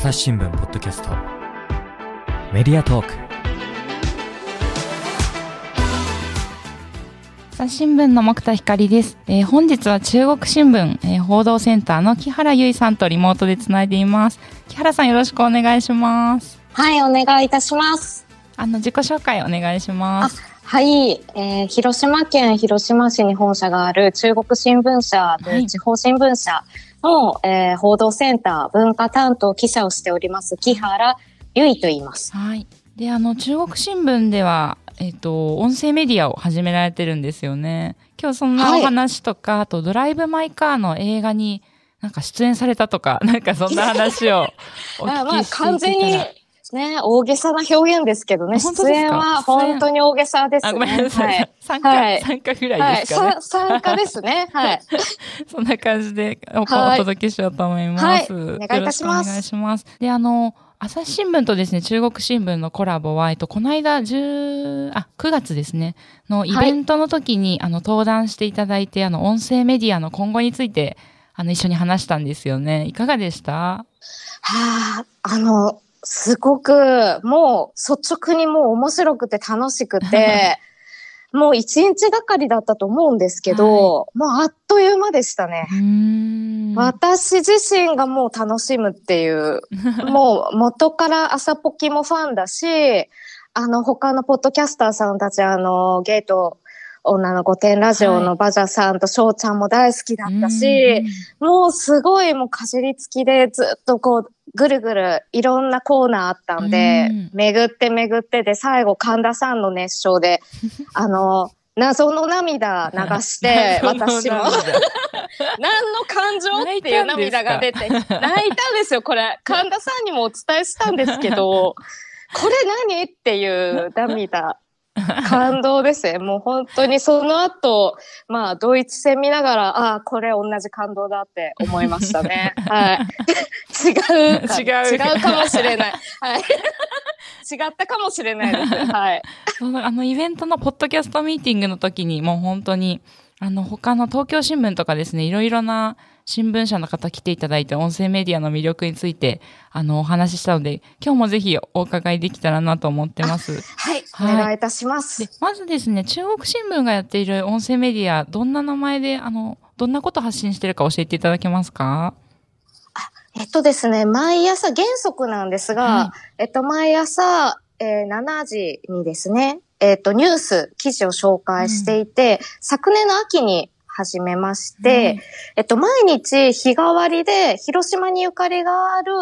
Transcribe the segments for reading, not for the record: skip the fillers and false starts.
朝日新聞ポッドキャストメディアトーク。 朝日新聞の木田光です。本日は中国新聞、報道センターの木原由衣さんとリモートでつないでいます。木原さん、よろしくお願いします。 はい、お願いいたします。 自己紹介お願いします。 はい、広島県広島市に本社がある中国新聞社で地方新聞社の、報道センター文化担当記者をしております木原由衣と言います。 はい。で、中国新聞では音声メディアを始められてるんですよね。今日そんなお話とか、あとドライブ・マイ・カーの映画になんか出演されたとか、なんかそんな話をお聞きしていたら。 まあ完全にね、大げさな表現ですけどね。出演は本当に大げさですね。 ごめんなさい。はい、参加ぐらいですかね。 参加ですね。はい。 そんな感じでお届けしようと思います。はい、 お願いいたします。 よろしくお願いします。で、朝日新聞とですね、中国新聞のコラボは、この間9月ですね、のイベントの時に、登壇していただいて、音声メディアの今後について、一緒に話したんですよね。いかがでした？ すごく、もう率直にもう面白くて楽しくて、もう一日がかりだったと思うんですけど、もうあっという間でしたね。私自身がもう楽しむっていう、もう元から朝ポキもファンだし、他のポッドキャスターさんたち、ゲート女の御殿ラジオのバジャさんと翔ちゃんも大好きだったし、もうすごいもうかじりつきでずっとこう、ぐるぐるいろんなコーナーあったんで、巡ってで最後神田さんの熱唱で、謎の涙流して、私も。何の感情っていう涙が出て、泣いたんですよ、これ。神田さんにもお伝えしたんですけど、これ何っていう涙。感動ですね。もう本当にその後、まあ、ドイツ戦見ながら、これ同じ感動だって思いましたね。はい。違うかもしれない。はい。違ったかもしれないです。はい。 イベントのポッドキャストミーティングの時に、もう本当に、他の東京新聞とかですね、いろいろな新聞社の方来ていただいて、音声メディアの魅力について、お話ししたので、今日もぜひお伺いできたらなと思ってます。 はい。お願いいたします。 で、まずですね、中国新聞がやっている音声メディア、どんな名前で、どんなことを発信しているか教えていただけますか？ ですね、毎朝原則なんですが、毎朝、7時にですね、ニュース、記事を紹介していて、昨年の秋に始めまして、毎日日替わりで広島にゆかりがある、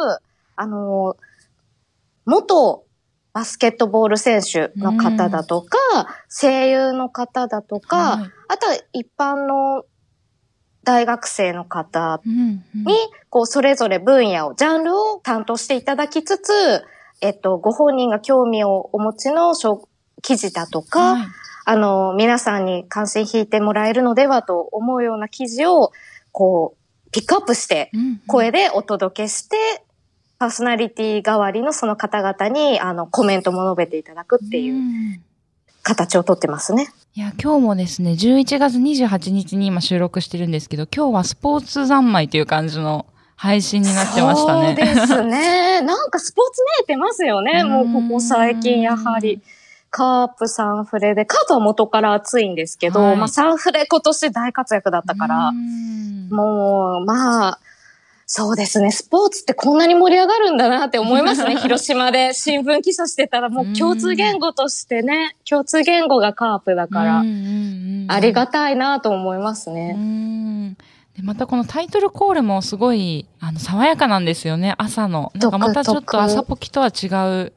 元バスケットボール選手の方だとか、声優の方だとか、あとは一般の大学生の方に、こう、それぞれ分野を、ジャンルを担当していただきつつ、ご本人が興味をお持ちの記事だとか、皆さんに関心引いてもらえるのではと思うような記事を、こう、ピックアップして、声でお届けして、パーソナリティ代わりのその方々に、コメントも述べていただくっていう形をとってますね。 いや、今日もですね、11月28日に今収録してるんですけど、今日はスポーツ三昧という感じの配信になってましたね。 そうですね。なんかスポーツ見えてますよね。もうここ最近やはり。カープサンフレで、カープは元から熱いんですけど、まあサンフレ今年大活躍だったから、もう、まあ、そうですね。スポーツってこんなに盛り上がるんだなって思いますね。広島で新聞記者してたらもう共通言語としてね、共通言語がカープだから、ありがたいなと思いますね。 でまたこのタイトルコールもすごい、爽やかなんですよね。朝の。なんかまたちょっと朝ポキとは違う。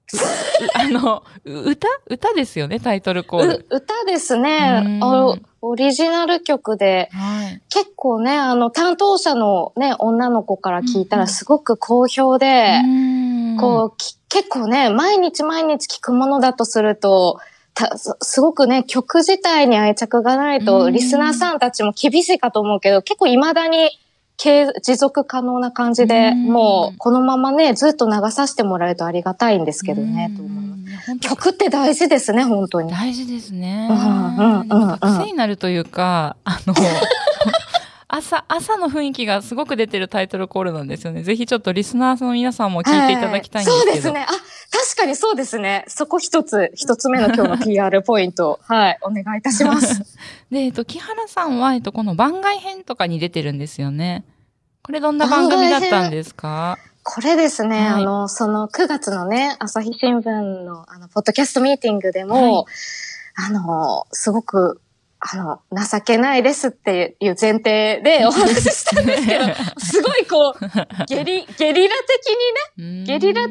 歌ですよね、タイトルコール。 歌ですね。オリジナル曲で、結構ね、担当者のね、女の子から聞いたらすごく好評で、こう、結構ね、毎日聞くものだとすると、すごくね、曲自体に愛着がないと、リスナーさんたちも厳しいかと思うけど、結構未だに持続可能な感じで、もうこのままね、ずっと流させてもらえるとありがたいんですけどね、と思います。曲って大事ですね、本当に。 大事ですね。癖になるというか、 朝の雰囲気がすごく出てるタイトルコールなんですよね。ぜひちょっとリスナーの皆さんも聞いていただきたいんですけど。 そうですね。確かにそうですね。そこ一つ目の今日の PR ポイント。はい。お願いいたします。 で、木原さんは、この番外編とかに出てるんですよね。これどんな番組だったんですか？ これですね、 はい、 その9月のね、朝日新聞のポッドキャストミーティングでも、はい、すごく、情けないですっていう前提でお話ししたんですけど、すごいこう、ゲリラ的に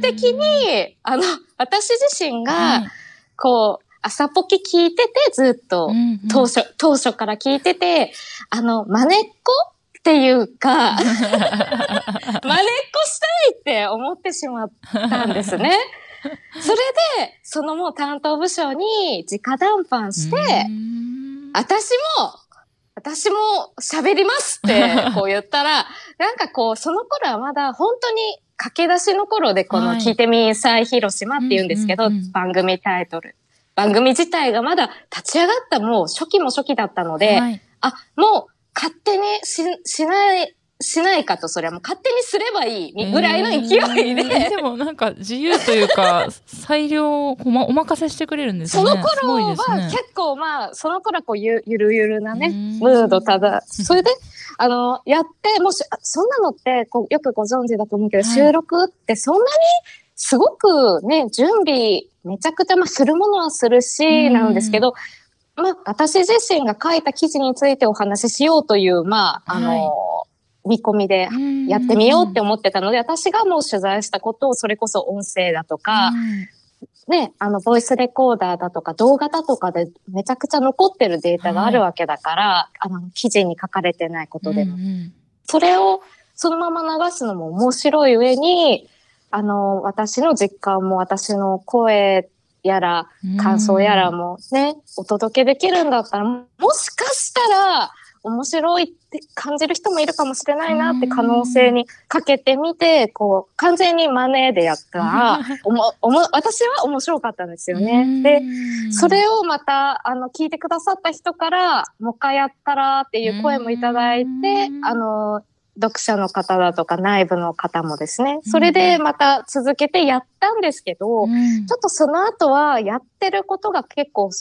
私自身が、こう、朝ポキ聞いてて、ずっと、当初から聞いてて、真似っこっていうか、真似っこしたいって思ってしまったんですね。それで、そのもう担当部署に直談判して、私も喋りますってこう言ったら、なんかこう、その頃はまだ本当に駆け出しの頃でこの聞いてみさい広島って言うんですけど、番組タイトル。番組自体がまだ立ち上がったもう初期だったので、もう勝手にしないかと、それはもう勝手にすればいいぐらいの勢いで。 でもなんか自由というか、裁量をお任せしてくれるんですね。 その頃は結構その頃はこうゆるゆるなね、ムードそれで、やって、もし、そんなのってこうよくご存知だと思うけど、収録ってそんなにすごくね、準備めちゃくちゃするものはするし、なんですけど、私自身が書いた記事についてお話ししようという、見込みでやってみようって思ってたので、私がもう取材したことをそれこそ音声だとか、ね、ボイスレコーダーだとか動画だとかでめちゃくちゃ残ってるデータがあるわけだから、記事に書かれてないことでも。それをそのまま流すのも面白い上に、私の実感も私の声やら感想やらもね、お届けできるんだったら、もしかしたら面白いって感じる人もいるかもしれないなって可能性にかけてみて、こう、完全に真似でやったら、私は面白かったんですよね。で、それをまた、聞いてくださった人から、もう一回やったらっていう声もいただいて、読者の方だとか内部の方もですね、それでまた続けてやったんですけど、ちょっとその後はやってることが結構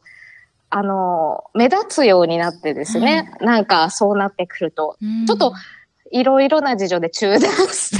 目立つようになってですね、なんかそうなってくると、ちょっといろいろな事情で中断して。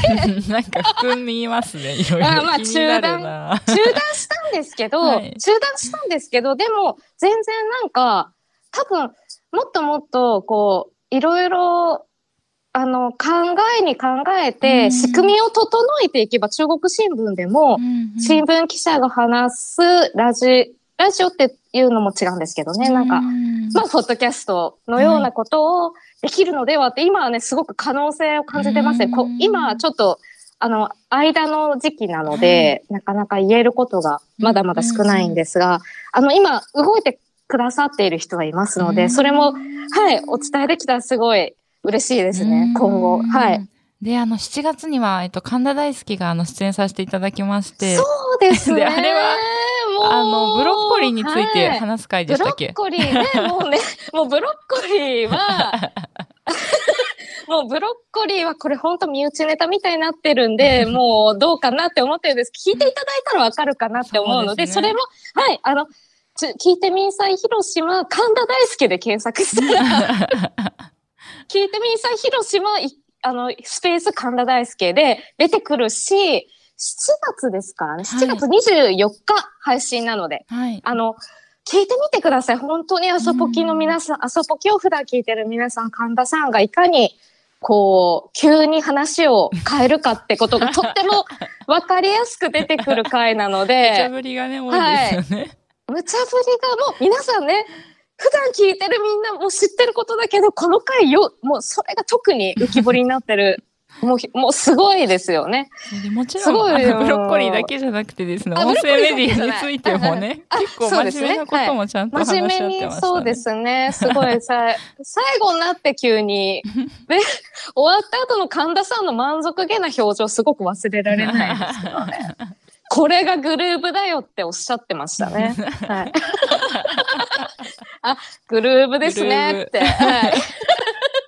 なんか含みますね、いろいろ。 中断したんですけど、でも全然なんか、多分もっともっとこう、いろいろ考えて、仕組みを整えていけば、中国新聞でも、新聞記者が話すラジオっていうのも違うんですけどね、なんか、ポッドキャストのようなことをできるのではって、今はね、すごく可能性を感じてますね。今、ちょっと、間の時期なので、なかなか言えることがまだまだ少ないんですが、今、動いてくださっている人はいますので、それも、はい、お伝えできたらすごい、嬉しいですね、今後。はい。 で、7月には、神田大輔が出演させていただきまして。 そうですね。 で、あれは、ブロッコリーについて話す回でしたっけ？ ブロッコリーね、もうブロッコリーは、もうブロッコリーはこれほんと身内ネタみたいになってるんで、もうどうかなって思ってるんです。聞いていただいたらわかるかなって思うので、それも、はい、聞いてみんさい広島、神田大輔で検索したら、聞いてみんさい広島、スペース神田大輔で出てくるし、7月ですからね。7月24日配信なので。はい。聞いてみてください。本当に朝ポキの皆さん、朝ポキを普段聞いてる皆さん、神田さんがいかに、こう、急に話を変えるかってことがとっても分かりやすく出てくる回なので。 無茶ぶりがね、多いですよね。 無茶ぶりがもう皆さんね、普段聞いてるみんなも知ってることだけど、この回もうそれが特に浮き彫りになってる。もうすごいですよね。 もちろん、ブロッコリーだけじゃなくてですね、音声メディアについてもね、結構真面目なこともちゃんと話し合ってましたね。真面目に、そうですね。すごい最後になって急に。で、終わった後の神田さんの満足げな表情すごく忘れられないんですけどね。これがグルーヴだよっておっしゃってましたね。はい。グルーヴですねって。はい。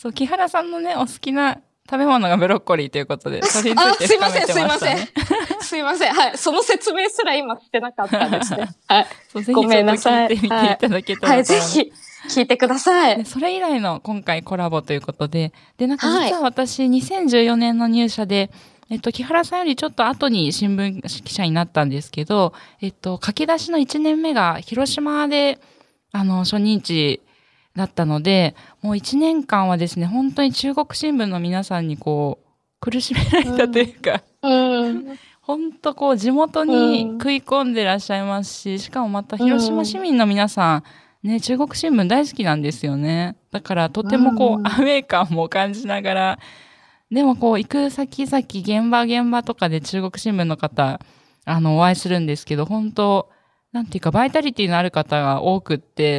そう、木原さんのね、お好きな食べ物がブロッコリーということで、それについて深めてましたね。 すいません。すいません。はい。その説明すら今してなかったですね。はい。 そう、ぜひちょっと聞いてみていただけたらと。 はい、ぜひ聞いてください。 それ以来の今回コラボということで、で、なんか実は私2014年の入社で、木原さんよりちょっと後に新聞記者になったんですけど、書き出しの1年目が広島で、初任地だったので、もう1年間はですね、本当に中国新聞の皆さんにこう、苦しめられたというか、本当こう、地元に食い込んでらっしゃいますし、しかもまた広島市民の皆さん、ね、中国新聞大好きなんですよね。だからとてもこう、アウェー感も感じながら、でもこう、行く先々、現場とかで中国新聞の方、お会いするんですけど、本当なんていうか、バイタリティのある方が多くって、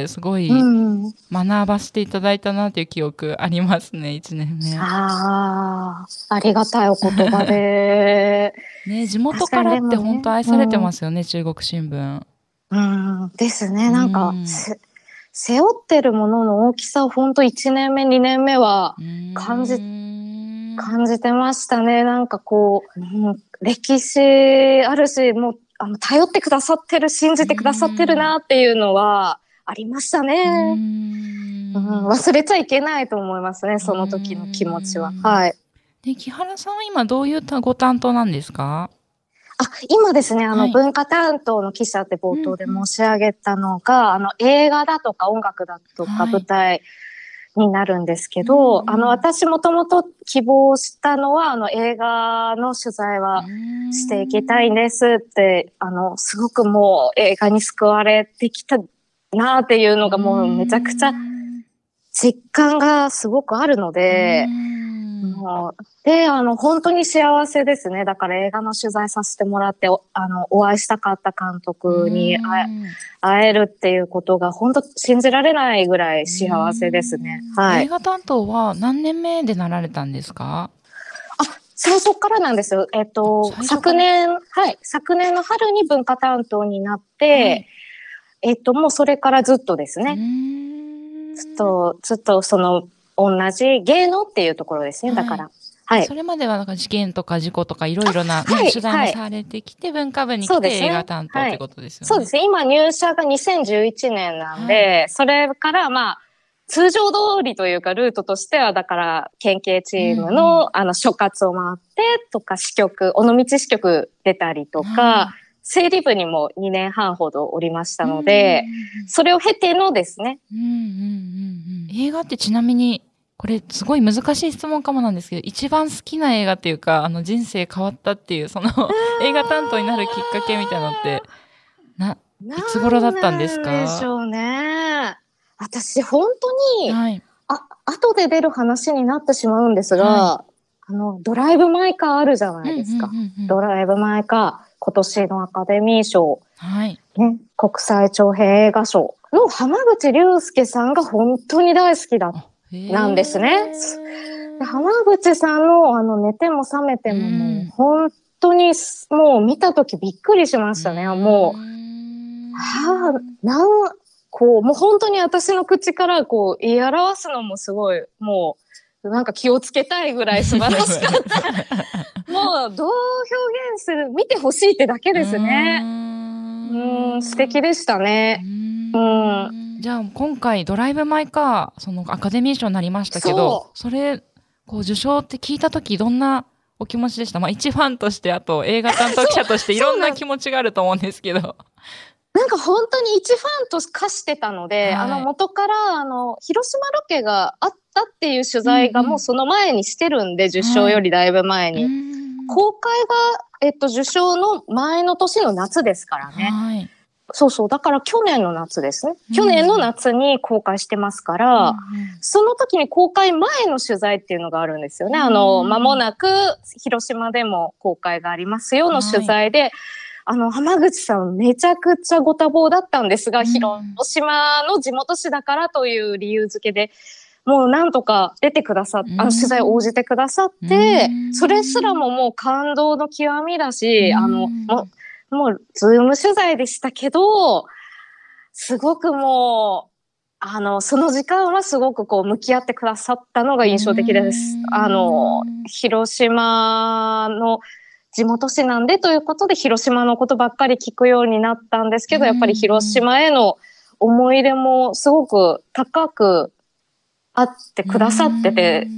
すごい、学ばせていただいたなという記憶ありますね、1年目。 ありがたいお言葉で。 ね、地元からって本当愛されてますよね、中国新聞。 ですね、なんか、背負ってるものの大きさを本当1年目、2年目は感じてましたね。なんかこう、歴史あるし、もう、頼ってくださってる、信じてくださってるなっていうのはありましたね。忘れちゃいけないと思いますね、その時の気持ちは。はい。 で、木原さんは今どういうご担当なんですか？ 今ですね、文化担当の記者って冒頭で申し上げたのが、映画だとか音楽だとか舞台になるんですけど、私もともと希望したのは、映画の取材はしていきたいんですって、すごくもう映画に救われてきたなっていうのがもうめちゃくちゃ実感がすごくあるので、で、本当に幸せですね。だから映画の取材させてもらって、お会いしたかった監督に会えるっていうことが本当信じられないぐらい幸せですね。はい。 映画担当は何年目でなられたんですか？ 最初からなんですよ。昨年の春に文化担当になって、もうそれからずっとですね。ずっとその、同じ芸能っていうところですね、だから。はい。 それまではなんか事件とか事故とかいろいろな、取材もされてきて、文化部に来て映画担当ってことですよね。 そうですね。今入社が2011年なんで、それからまあ、通常通りというかルートとしては、だから県警チームの、所轄を回ってとか支局、尾道支局出たりとか、整理部にも2年半ほどおりましたので、それを経てのですね。 映画ってちなみに、これすごい難しい質問かもなんですけど、一番好きな映画っていうか、人生変わったっていう、その映画担当になるきっかけみたいなのって、いつ頃だったんですか？ なんでしょうね。私本当に、後で出る話になってしまうんですが、ドライブ・マイ・カーあるじゃないですか。ドライブ・マイ・カー。今年のアカデミー賞、ね、国際長編映画賞の濱口竜介さんが本当に大好きなんですね。濱口さんの寝ても覚めてももう本当にもう見たときびっくりしましたね。もう、もう本当に私の口からこう言い表すのもすごい、もうなんか気をつけたいぐらい素晴らしかった。もうどう表現する、見てほしいってだけですね。素敵でしたね。 じゃあ今回ドライブ・マイ・カー、そのアカデミー賞になりましたけど、それ、こう受賞って聞いたときどんなお気持ちでした？まあ一ファンとして、あと映画担当記者としていろんな気持ちがあると思うんですけど。 なんか本当に一ファンと化してたので、元から広島ロケがあったっていう取材がもうその前にしてるんで、受賞よりだいぶ前に。公開が、受賞の前の年の夏ですからね。そうそう。だから去年の夏ですね。去年の夏に公開してますから、その時に公開前の取材っていうのがあるんですよね。間もなく広島でも公開がありますよの取材で、濱口さんめちゃくちゃご多忙だったんですが、広島の地元紙だからという理由付けで、もうなんとか出てくださって、取材応じてくださって、それすらももう感動の極みだし、もうズーム取材でしたけど、すごくもその時間はすごくこう向き合ってくださったのが印象的です。広島の地元紙なんでということで広島のことばっかり聞くようになったんですけど、やっぱり広島への思い入れもすごく高くあってくださってて、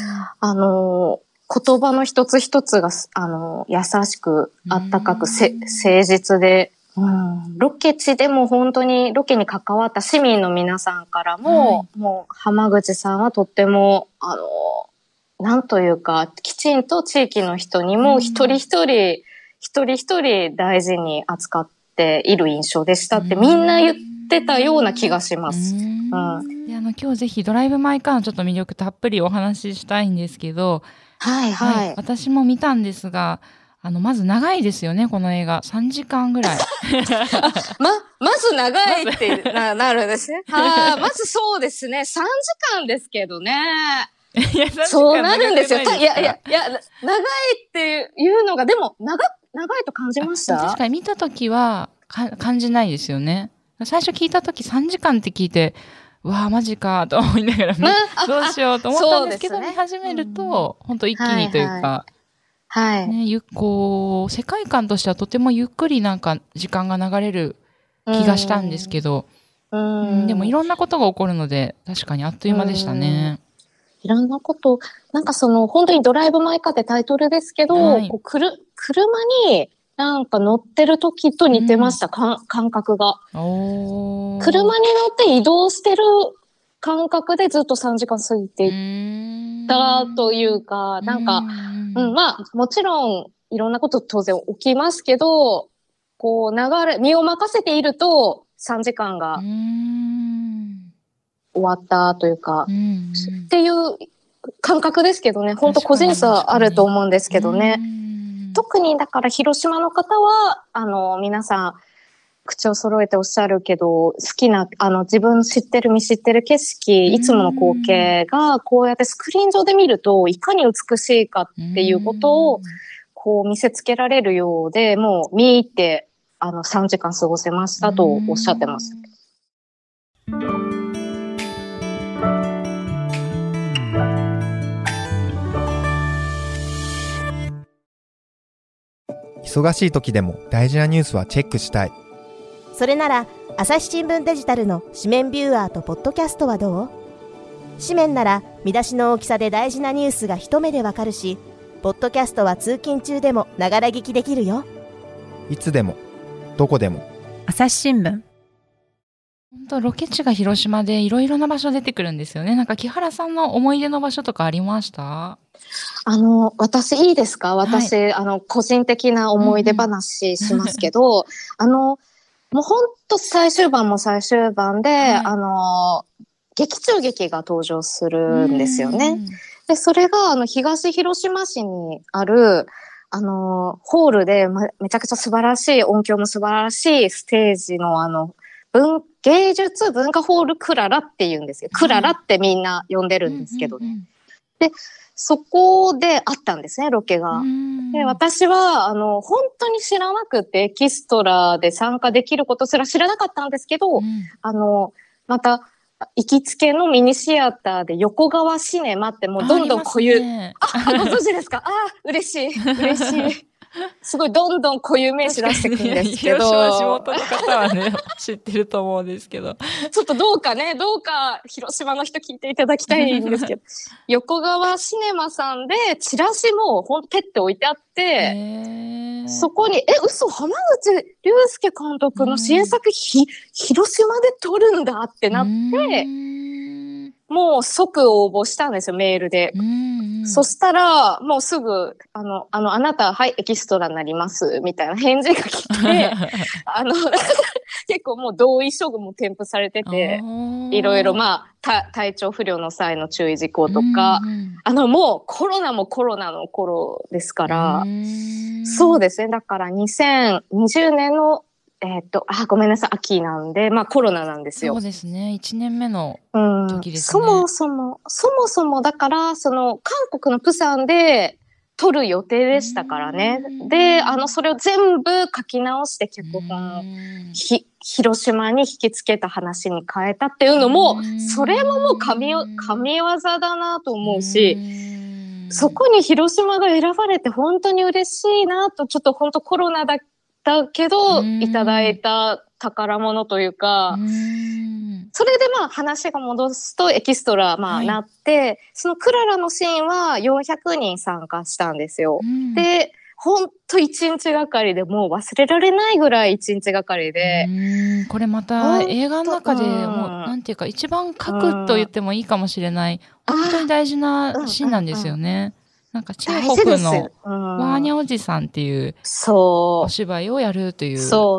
言葉の一つ一つが、優しく、あったかく、誠実で、ロケ地でも本当にロケに関わった市民の皆さんからも、もう浜口さんはとっても、なんというか、きちんと地域の人にも一人一人大事に扱っている印象でしたってみんな言ってたような気がします。 で今日ぜひドライブ・マイ・カーのちょっと魅力たっぷりお話ししたいんですけど、私も見たんですが、まず長いですよね、この映画。3時間ぐらい。 まず長いってなるんですね。まずそうですね。3時間ですけどね。そうなるんですよ。長いっていうのが、でも、長いと感じました？ 確かに見たときは感じないですよね。最初聞いたとき3時間って聞いて、うわぁ、マジかと思いながら、どうしようと思ったんですけど、見始めると、本当一気にというか、こう、世界観としてはとてもゆっくりなんか時間が流れる気がしたんですけど、でもいろんなことが起こるので、確かにあっという間でしたね。 いろんなこと、なんか本当にドライブ・マイ・カーってタイトルですけど、こう車になんか乗ってる時と似てました、感覚が。車に乗って移動してる感覚でずっと3時間過ぎていったというか、なんか、まあ、もちろんいろんなこと当然起きますけど、こう身を任せていると3時間が終わったというか、っていう感覚ですけどね、本当個人差あると思うんですけどね。特にだから広島の方は、皆さん口を揃えておっしゃるけど、好きな、自分知ってる景色、いつもの光景がこうやってスクリーン上で見るといかに美しいかっていうことをこう見せつけられるようで、もう見入って3時間過ごせましたとおっしゃってます。 忙しい時でも大事なニュースはチェックしたい。 それなら朝日新聞デジタルの紙面ビューアーとポッドキャストはどう？紙面なら見出しの大きさで大事なニュースが一目でわかるし、ポッドキャストは通勤中でもながら聞きできるよ。 いつでもどこでも朝日新聞。本当ロケ地が広島でいろいろな場所出てくるんですよね。なんか木原さんの思い出の場所とかありました？ 私いいですか？私、個人的な思い出話しますけど、もうほんと最終盤も最終盤で、劇中劇が登場するんですよね。で、それが、東広島市にある、ホールで、めちゃくちゃ素晴らしい、音響も素晴らしいステージの芸術文化ホールクララって言うんですよ。クララってみんな呼んでるんですけどね。で、そこであったんですね、ロケが。で、私は、本当に知らなくて、エキストラで参加できることすら知らなかったんですけど、また、行きつけのミニシアターで横川シネマってもうどんどん固有、ご存知ですか？嬉しい。すごいどんどん固有名詞出してくるんですけど。 広島地元の方はね、知ってると思うんですけど。 ちょっとどうか広島の人聞いていただきたいんですけど、横川シネマさんでチラシもほんとペッて置いてあって、そこに、嘘、浜口竜介監督の新作広島で撮るんだってなって、もう即応募したんですよ、メールで。そしたら、もうすぐ、あなた、はい、エキストラになります、みたいな返事が来て、結構もう同意書も添付されてて、いろいろ体調不良の際の注意事項とか、もうコロナの頃ですから、そうですね、だから2020年のごめんなさい、秋なんで、コロナなんですよ。 そうですね、1年目の時ですね。 そもそもだから、韓国のプサンで撮る予定でしたからね。で、それを全部書き直して脚本を広島に引きつけた話に変えたっていうのも、それももう神業だなと思うし、そこに広島が選ばれて本当に嬉しいなと、ちょっと本当コロナだったけど、いただいた宝物というか、それでまあ話が戻すとエキストラなって、そのクララのシーンは400人参加したんですよ。で、ほんと1日がかりでもう忘れられないぐらい1日がかりで。 これまた映画の中でもうなんていうか一番核と言ってもいいかもしれない、本当に大事なシーンなんですよね。なんかチェーホフのワーニャおじさんっていうお芝居をやるという。 そう。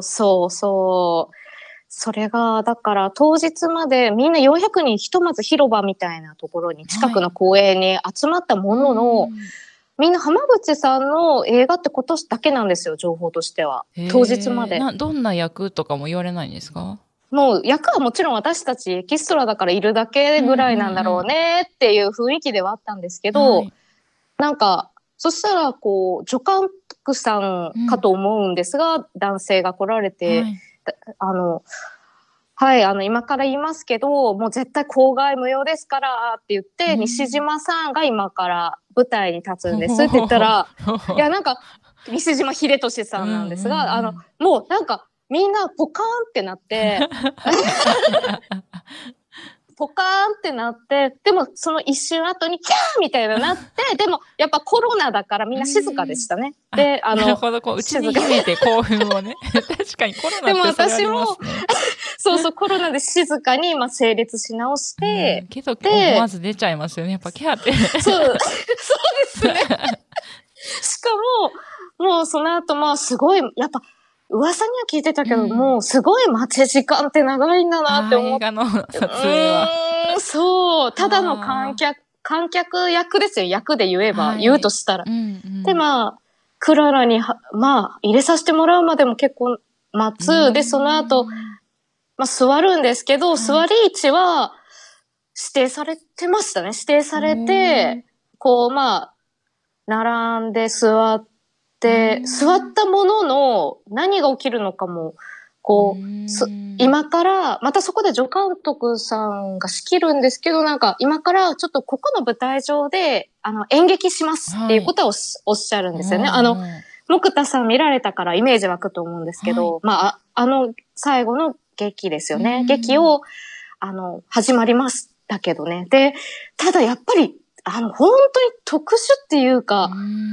それが、だから当日までみんな400人ひとまず広場みたいなところに近くの公園に集まったものの、みんな浜口さんの映画って今年だけなんですよ、情報としては。当日まで。 どんな役とかも言われないんですか？ もう役はもちろん私たちエキストラだからいるだけぐらいなんだろうねっていう雰囲気ではあったんですけど、なんか、そしたら助監督さんかと思うんですが、男性が来られて、今から言いますけど、もう絶対公害無用ですからって言って、西島さんが今から舞台に立つんですって言ったら、いやなんか、西島秀俊さんなんですが、もうなんかみんなポカーンってなって、ポカーンってなって、でもその一瞬後にキャーみたいななって、でもやっぱコロナだからみんな静かでしたね。で、 なるほど、うちに秘めて興奮をね。確かにコロナってそれありますね。 でも私も、コロナで静かに成立し直して、 けど思わず出ちゃいますよね、やっぱキャーって。 そうですね。しかも、もうその後すごい、やっぱ、噂には聞いてたけど、もうすごい待ち時間って長いんだなって思って。 映画の撮影は。 そう。ただの観客役ですよ。役で言うとしたら。で、クララに、入れさせてもらうまでも結構待つ。で、その後、座るんですけど、座り位置は指定されてましたね。指定されて、並んで座ったものの何が起きるのかも、今から、またそこで助監督さんが仕切るんですけど、なんか今からちょっとここの舞台上で、演劇しますっていうことはおっしゃるんですよね。木田さん見られたからイメージ湧くと思うんですけど、最後の劇ですよね。劇を、始まりましたけどね。で、ただやっぱり、本当に特殊っていうか、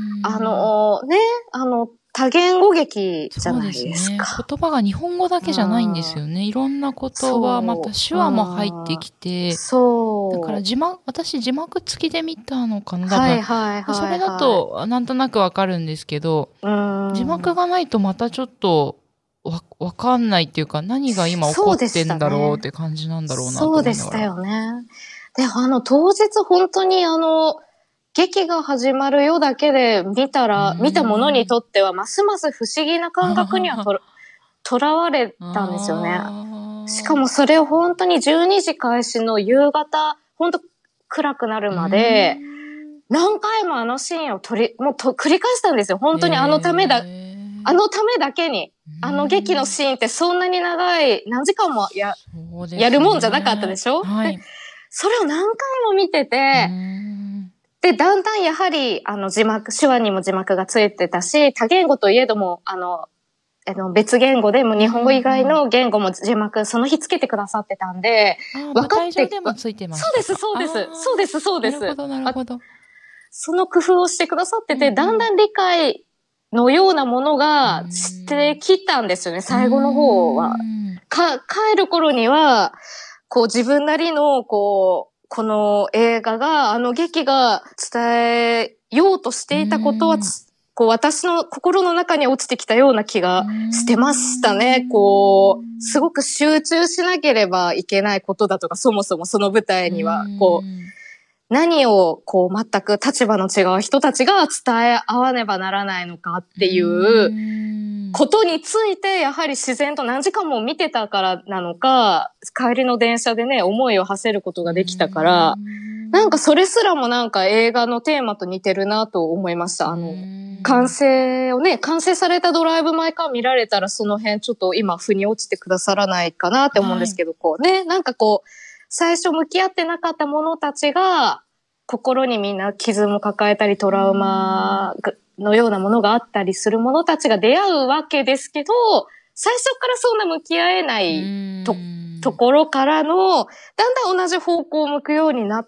多言語劇じゃないですか。そうですね。 言葉が日本語だけじゃないんですよね。いろんな言葉、また手話も入ってきて。 そう。 だから私字幕付きで見たのかな。それだとなんとなくわかるんですけど、字幕がないとまたちょっとわかんないっていうか、何が今起こってんだろうって感じなんだろうなと思いながら。 そうでしたよね。で、当日本当に劇が始まるよだけで見たものにとっては、ますます不思議な感覚にはとらわれたんですよね。しかもそれを本当に12時開始の夕方、本当暗くなるまで、何回もシーンをもう繰り返したんですよ。本当にためだけに。劇のシーンってそんなに長い、何時間もやるもんじゃなかったでしょ？はい。それを何回も見てて、で、だんだんやはり、手話にも字幕がついてたし、多言語といえども、別言語でも日本語以外の言語も字幕、その日つけてくださってたんで、 分かって。でもついてます。 そうです。 なるほど。 その工夫をしてくださってて、だんだん理解のようなものがしてきたんですよね、最後の方は。帰る頃には、自分なりの、この映画が、劇が伝えようとしていたことは、私の心の中に落ちてきたような気がしてましたね。すごく集中しなければいけないことだとか、そもそもその舞台には、何を、全く立場の違う人たちが伝え合わねばならないのかっていうことについて、やはり自然と何時間も見てたからなのか、帰りの電車でね、思いを馳せることができたから、 なんかそれすらもなんか映画のテーマと似てるなと思いました。完成されたドライブ・マイ・カー見られたらその辺ちょっと今腑に落ちてくださらないかなって思うんですけど、こうね、なんかこう、最初向き合ってなかった者たちが、心にみんな傷も抱えたりトラウマのようなものがあったりする者たちが出会うわけですけど、最初からそんな向き合えないところからの、だんだん同じ方向を向くようになって、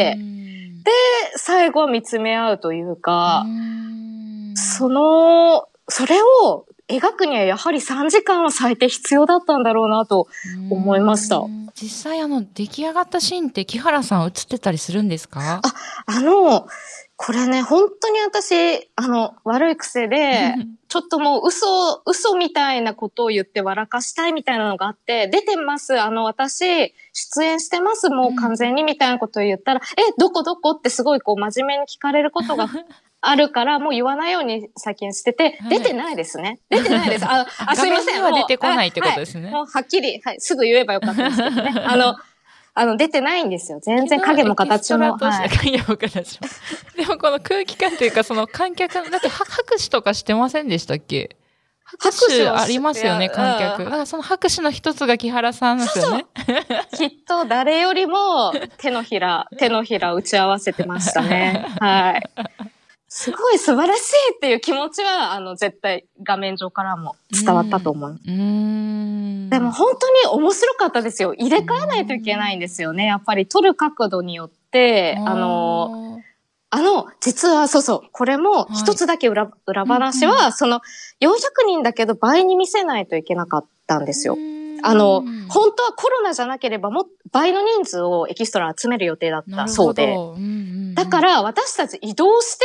で、最後は見つめ合うというか、それを描くにはやはり3時間は最低必要だったんだろうなと思いました。 実際出来上がったシーンって木原さん映ってたりするんですか？ これね、本当に私、悪い癖で、ちょっともう嘘みたいなことを言って笑かしたいみたいなのがあって、出てます、私、出演してます、もう完全にみたいなことを言ったら、どこってすごいこう真面目に聞かれることがあるから、もう言わないように先にしてて、出てないですね。出てないです。すいません。 画面には出てこないってことですね。 もうはっきり、すぐ言えばよかったんですけどね。出てないんですよ。全然影も形も。 影も形も。でもこの空気感というか、その観客、だって拍手とかしてませんでしたっけ？拍手ありますよね、観客。だからその拍手の一つが木原さんですよね。 きっと誰よりも手のひら打ち合わせてましたね。はい。すごい素晴らしいっていう気持ちは、絶対画面上からも伝わったと思う。でも本当に面白かったですよ。入れ替えないといけないんですよね。やっぱり撮る角度によって、実はこれも一つだけ裏話は、その400人だけど倍に見せないといけなかったんですよ。本当はコロナじゃなければ倍の人数をエキストラ集める予定だったそうで。だから私たち移動して、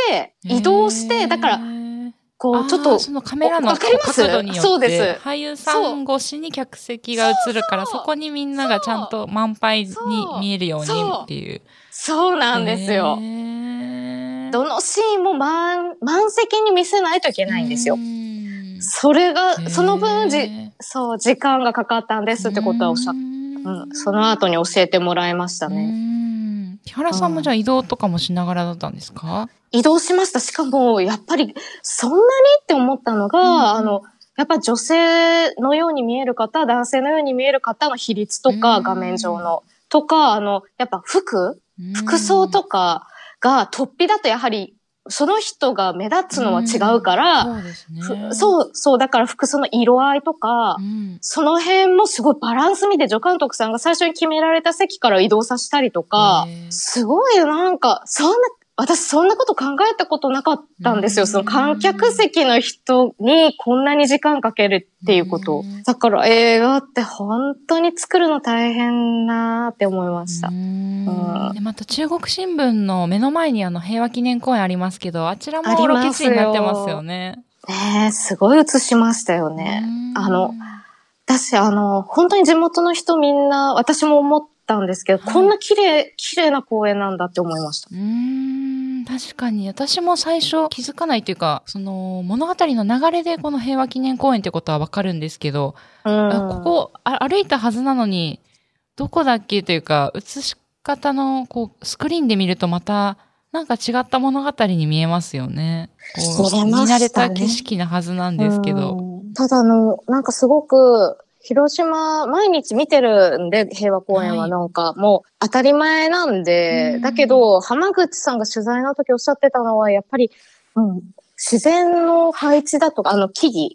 だから、こう、ちょっと、 そのカメラの角度によって、そうです。俳優さん越しに客席が映るから、そこにみんながちゃんと満杯に見えるようにっていう。 そうなんですよ。どのシーンも満席に見せないといけないんですよ。それが、その分時間がかかったんですってことはその後に教えてもらいましたね。 木原さんもじゃあ移動とかもしながらだったんですか？ 移動しました。しかも、やっぱり、そんなにって思ったのが、やっぱ女性のように見える方、男性のように見える方の比率とか、画面上の、とか、やっぱ服装とかが突飛だとやはり、その人が目立つのは違うから、 そうですね。 そう、だから服装の色合いとか、その辺もすごいバランス見て、助監督さんが最初に決められた席から移動させたりとか、すごいなんか、私そんなこと考えたことなかったんですよ。その観客席の人にこんなに時間かけるっていうこと。だから映画って本当に作るの大変なって思いました。 でまた中国新聞の目の前に平和記念公園ありますけど、あちらもロケ地になってますよね。 すごい映しましたよね。私本当に地元の人みんな、私も思ったんですけど、こんな綺麗な公園なんだって思いました。 確かに私も最初気づかないというか、その物語の流れでこの平和記念公園ってことはわかるんですけど、ここ歩いたはずなのにどこだっけというか、映し方のこうスクリーンで見るとまたなんか違った物語に見えますよね。見慣れた景色なはずなんですけど。 ただなんかすごく広島、毎日見てるんで、平和公園はなんか、もう当たり前なんで、だけど、浜口さんが取材の時おっしゃってたのは、やっぱり、自然の配置だとか、木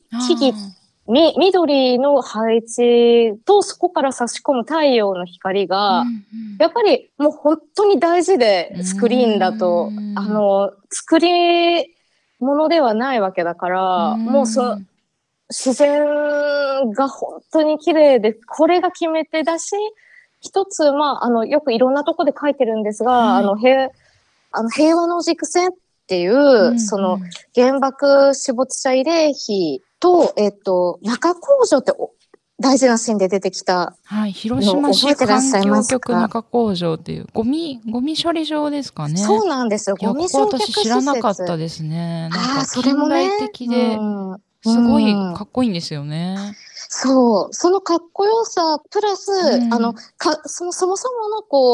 々、緑の配置と、そこから差し込む太陽の光が、やっぱりもう本当に大事で、スクリーンだと、作り物ではないわけだから、もう自然が本当に綺麗で、これが決め手だし、一つ、よくいろんなとこで書いてるんですが、平和の軸線っていう、その、原爆死没者慰霊碑と、中工場って大事なシーンで出てきた。 はい、広島市環境局中工場っていう、ゴミ処理場ですかね。 そうなんですよ。ゴミ焼却施設。 私知らなかったですね。なんか近代的で、すごいかっこいいんですよね。そう。 そのかっこよさ、プラス、そもそもの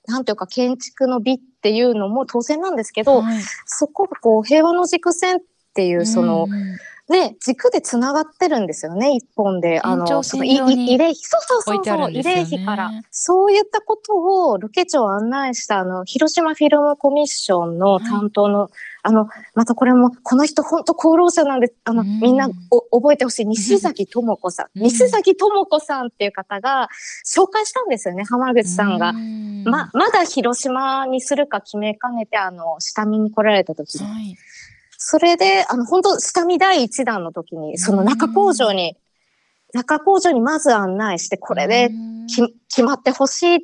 なんていうか建築の美っていうのも当然なんですけど、そこがこう平和の軸線っていうその、ね、軸で繋がってるんですよね、一本で。 その慰霊碑から。そういったことをロケ地を案内した広島フィルムコミッションの担当の、またこれも、この人本当功労者なんで、みんな覚えてほしい西崎智子さん。西崎智子さんっていう方が紹介したんですよね、浜口さんが。まだ広島にするか決めかねて、下見に来られた時に。それで、本当下見第1弾の時に、その中工場にまず案内して、これで決まってほしいって、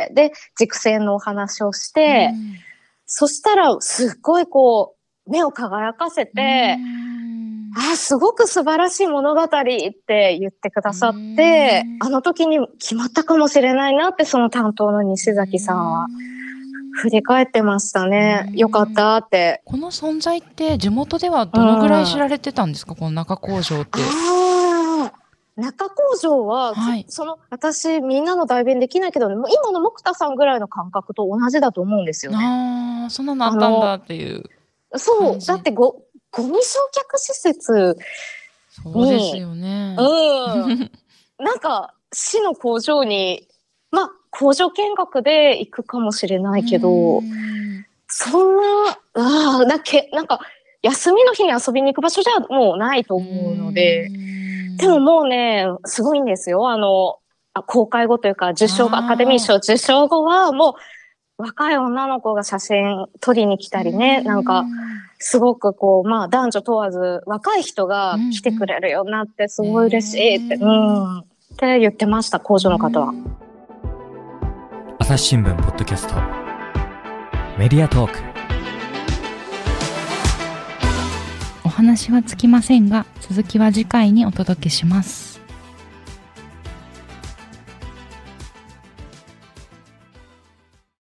で、軸線のお話をして、そしたら、すっごいこう、目を輝かせて、すごく素晴らしい物語って言ってくださって、あの時に決まったかもしれないなって、その担当の西崎さんは。振り返ってましたね。よかったって。 この存在って地元ではどのぐらい知られてたんですか、この中工場って。 中工場は、私みんなの代弁できないけど、今の木田さんぐらいの感覚と同じだと思うんですよね。 そんなのあったんだっていう。 そう。だってゴミ焼却施設。 そうですよね。 なんか、市の工場に、工場見学で行くかもしれないけど、そんな、なんか、休みの日に遊びに行く場所じゃもうないと思うので、でももうね、すごいんですよ。公開後というか、アカデミー賞受賞後は、もう、若い女の子が写真撮りに来たりね、なんか、すごくこう、男女問わず、若い人が来てくれるようになって、すごい嬉しいって、って言ってました、工場の方は。 朝日新聞ポッドキャストメディアトーク。 お話はつきませんが、続きは次回にお届けします。